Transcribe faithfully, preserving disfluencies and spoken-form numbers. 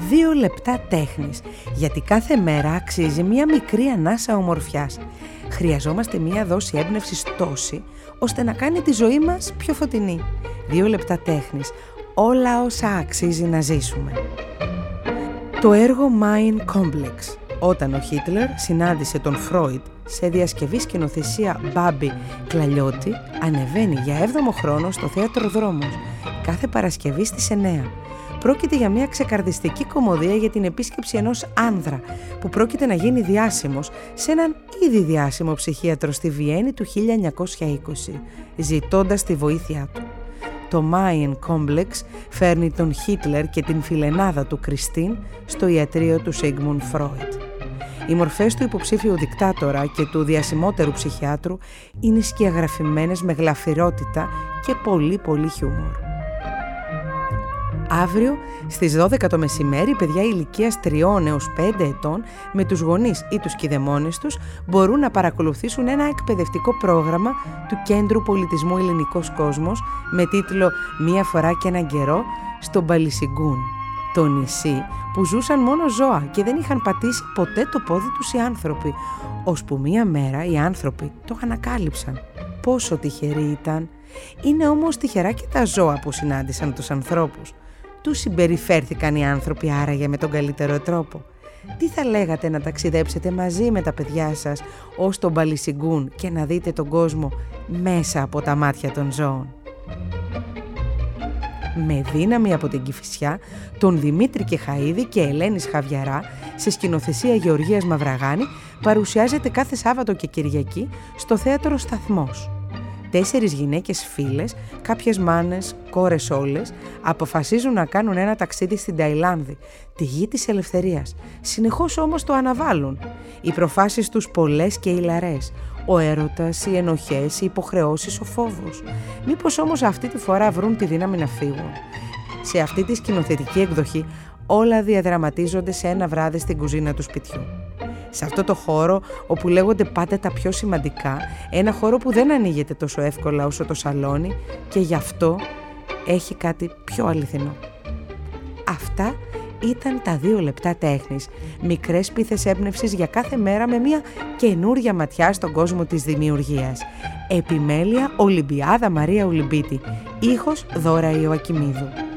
Δύο λεπτά τέχνης, γιατί κάθε μέρα αξίζει μία μικρή ανάσα ομορφιάς. Χρειαζόμαστε μία δόση έμπνευσης τόση, ώστε να κάνει τη ζωή μας πιο φωτεινή. Δύο λεπτά τέχνης, όλα όσα αξίζει να ζήσουμε. Το έργο Mein Complex. Όταν ο Χίτλερ συνάντησε τον Φρόιντ σε διασκευή σκηνοθεσία Μπάμπη Κλαλιώτη, ανεβαίνει για έβδομο χρόνο στο Θέατρο Δρόμος, κάθε Παρασκευή στις εννέα. Πρόκειται για μια ξεκαρδιστική κωμωδία για την επίσκεψη ενός άνδρα που πρόκειται να γίνει διάσημος σε έναν ήδη διάσημο ψυχίατρο στη Βιέννη του χίλια εννιακόσια είκοσι, ζητώντας τη βοήθειά του. Το Mein Complex φέρνει τον Χίτλερ και την φιλενάδα του Κριστίν στο ιατρείο του Σίγμουντ Φρόιντ. Οι μορφές του υποψήφιου δικτάτορα και του διασημότερου ψυχιάτρου είναι σκιαγραφημένες με γλαφυρότητα και πολύ πολύ χιούμορ. Αύριο στις δώδεκα το μεσημέρι, παιδιά ηλικίας τριών έως πέντε ετών με τους γονείς ή τους κηδεμόνες τους μπορούν να παρακολουθήσουν ένα εκπαιδευτικό πρόγραμμα του Κέντρου Πολιτισμού Ελληνικός Κόσμος με τίτλο «Μία φορά και έναν καιρό» στο Μπαλισιγκούν, το νησί που ζούσαν μόνο ζώα και δεν είχαν πατήσει ποτέ το πόδι τους οι άνθρωποι, ώσπου μία μέρα οι άνθρωποι το ανακάλυψαν. Πόσο τυχεροί ήταν! Είναι όμως τυχερά και τα ζώα που συνάντησαν τους ανθρώπους. Τους συμπεριφέρθηκαν οι άνθρωποι άραγε με τον καλύτερο τρόπο? Τι θα λέγατε να ταξιδέψετε μαζί με τα παιδιά σας ως τον Μπαλισιγκούν και να δείτε τον κόσμο μέσα από τα μάτια των ζώων? Με δύναμη από την Κηφισιά, τον Δημήτρη Κεχαΐδη και Ελένης Χαβιαρά, σε σκηνοθεσία Γεωργίας Μαυραγάνη, παρουσιάζεται κάθε Σάββατο και Κυριακή στο Θέατρο Σταθμός. Τέσσερις γυναίκες φίλες, κάποιες μάνες, κόρες όλες, αποφασίζουν να κάνουν ένα ταξίδι στην Ταϊλάνδη, τη γη της ελευθερίας. Συνεχώς όμως το αναβάλουν. Οι προφάσεις τους πολλές και ηλαρές. Ο έρωτας, οι ενοχές, οι υποχρεώσεις, ο φόβος. Μήπως όμως αυτή τη φορά βρουν τη δύναμη να φύγουν? Σε αυτή τη σκηνοθετική εκδοχή όλα διαδραματίζονται σε ένα βράδυ στην κουζίνα του σπιτιού. Σε αυτό το χώρο όπου λέγονται πάντα τα πιο σημαντικά, ένα χώρο που δεν ανοίγεται τόσο εύκολα όσο το σαλόνι και γι' αυτό έχει κάτι πιο αληθινό. Αυτά ήταν τα δύο λεπτά τέχνης, μικρές πίθες έμπνευσης για κάθε μέρα με μια καινούρια ματιά στον κόσμο της δημιουργίας. Επιμέλεια Ολυμπιάδα Μαρία Ολυμπίτη, ήχος Δώρα Ιωακιμίδου.